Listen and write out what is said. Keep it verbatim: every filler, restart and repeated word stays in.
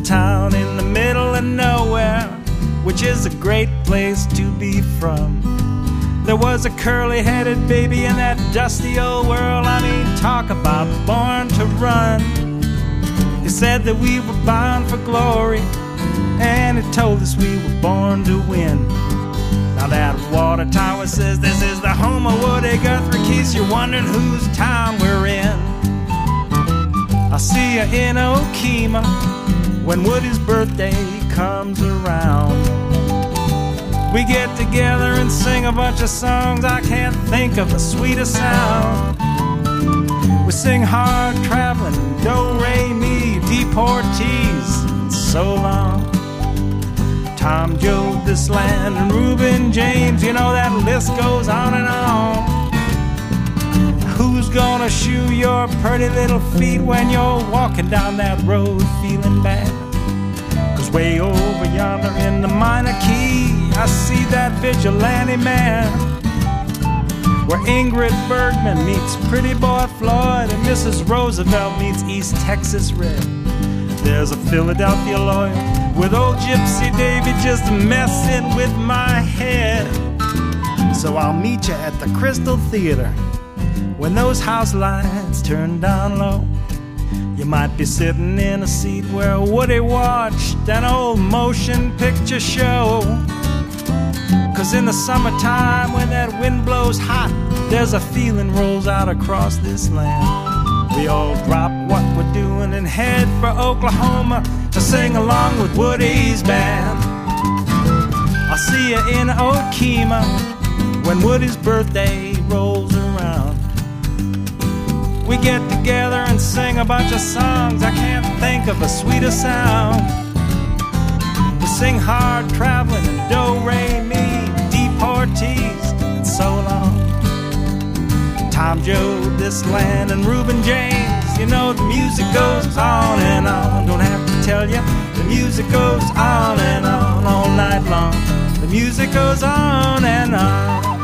town in the middle of nowhere, which is a great place to be from. There was a curly-headed baby in that dusty old world. I mean, talk about born to run. He said that we were bound for glory, and it told us we were born to win. Now that water tower says this is the home of Woody Guthrie. In case you're wondering whose town we're in, I'll see you in Okemah when Woody's birthday comes around. We get together and sing a bunch of songs. I can't think of a sweeter sound. We sing hard traveling, do, re, mi, deportees, and so long. Tom, Joe, this land, and Reuben James, you know that list goes on and on. Who's gonna shoe your pretty little feet when you're walking down that road feeling bad? Cause way over yonder in the minor key, I see that vigilante man, where Ingrid Bergman meets pretty boy Floyd, and Missus Roosevelt meets East Texas Red. There's a Philadelphia lawyer with old Gypsy David just messing with my head. So I'll meet you at the Crystal Theater when those house lights turn down low. You might be sitting in a seat where Woody watched an old motion picture show. Cause in the summertime when that wind blows hot, there's a feeling rolls out across this land. We all drop what we're doing and head for Oklahoma to sing along with Woody's band. I'll see you in Okemah when Woody's birthday rolls around. We get together and sing a bunch of songs. I can't think of a sweeter sound. We sing hard traveling and do, re, mi, deportees, and so long. Tom, Joe, this land, and Reuben James, you know the music goes on and on. Don't have to tell you, the music goes on and on all night long. The music goes on and on.